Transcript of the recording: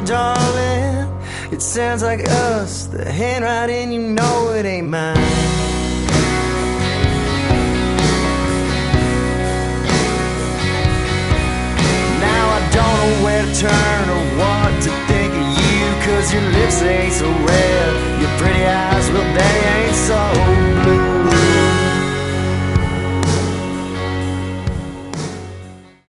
darling. It sounds like us, the handwriting, you know it ain't mine. Now I don't know where to turn or what to think of you, 'cause your lips ain't so red, you're pretty